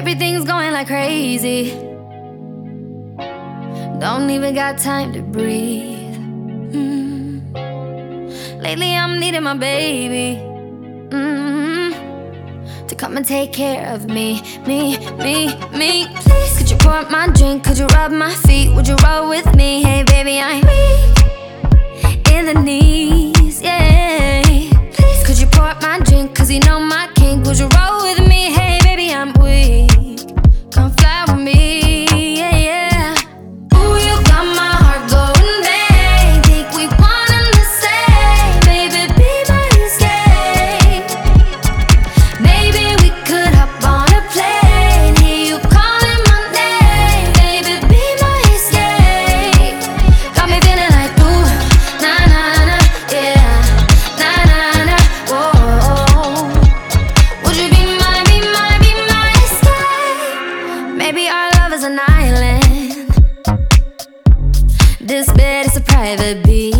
Everything's going like crazy. Don't even got time to breathe. Lately I'm needing my baby to come and take care of me. Please, could you pour up my drink? Could you rub my feet? Would you roll with me? Hey baby, I'm weak in the knees, yeah. Please, could you pour up my drink? Cause you know my kink. Would you roll with me? Hey baby, I'm weak. Come fly with me, yeah, yeah. Ooh, you got my heart going bang. Think we one and the same. Baby, be my escape. Maybe we could hop on a plane. Hear you calling my name. Baby, be my escape. Got me feeling like ooh, na na na, yeah, na na na, whoa. Would you be my escape? Maybe our love is an island. This bed is a private beach.